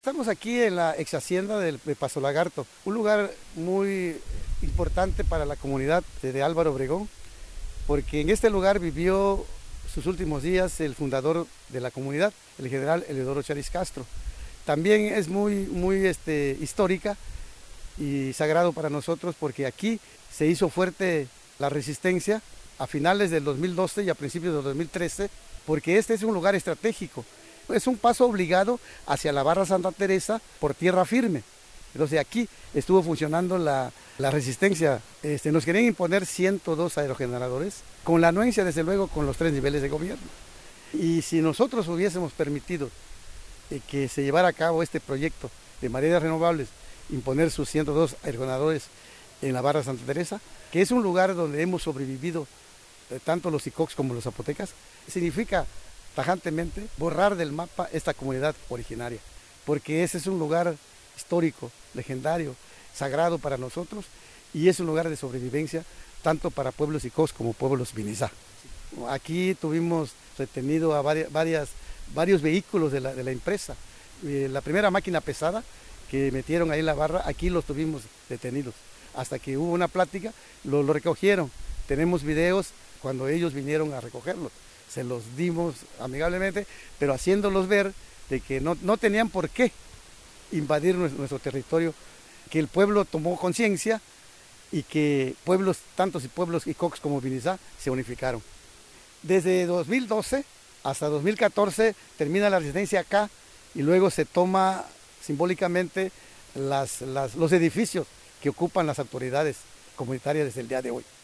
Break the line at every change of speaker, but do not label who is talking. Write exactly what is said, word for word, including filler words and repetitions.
Estamos aquí en la ex hacienda del- de Paso Lagarto, un lugar muy importante para la comunidad de, de Álvaro Obregón, porque en este lugar vivió sus últimos días el fundador de la comunidad, el general Eleodoro Chávez Castro. También es muy, muy este, histórica y sagrado para nosotros porque aquí se hizo fuerte la resistencia a finales del dos mil doce y a principios del dos mil trece, porque este es un lugar estratégico. Es un paso obligado hacia la Barra Santa Teresa por tierra firme. Entonces aquí estuvo funcionando la, la resistencia. Este, nos querían imponer ciento dos aerogeneradores, con la anuencia desde luego con los tres niveles de gobierno. Y si nosotros hubiésemos permitido eh, que se llevara a cabo este proyecto de mareas renovables, imponer sus ciento dos aerogeneradores en la Barra Santa Teresa, que es un lugar donde hemos sobrevivido eh, tanto los icox como los zapotecas, significa tajantemente borrar del mapa esta comunidad originaria, porque ese es un lugar histórico, legendario, sagrado para nosotros y es un lugar de sobrevivencia tanto para pueblos icox como pueblos vinizá. Aquí tuvimos retenido a varias, varias varios vehículos de la, de la empresa. Eh, la primera máquina pesada que metieron ahí en la barra, aquí los tuvimos detenidos. Hasta que hubo una plática, lo, lo recogieron. Tenemos videos cuando ellos vinieron a recogerlos. Se los dimos amigablemente, pero haciéndolos ver de que no, no tenían por qué invadir nuestro, nuestro territorio, que el pueblo tomó conciencia y que pueblos, tantos y pueblos icox como vinizá, se unificaron. Desde dos mil doce hasta dos mil catorce termina la resistencia acá y luego se toma simbólicamente las, las, los edificios que ocupan las autoridades comunitarias desde el día de hoy.